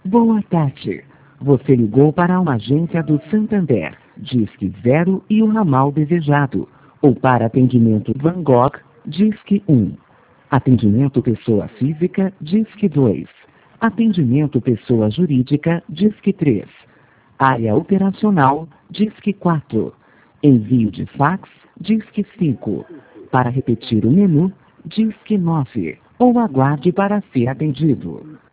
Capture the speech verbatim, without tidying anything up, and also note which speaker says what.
Speaker 1: Boa tarde. Você ligou para uma agência do Santander, Disque Zero e o ramal desejado. Ou para atendimento Van Gogh, Disque um. Atendimento pessoa física, Disque dois. Atendimento pessoa jurídica, Disque três. Área operacional, Disque quatro. Envio de fax, Disque cinco. Para repetir o menu, Disque nove. Ou aguarde para ser atendido.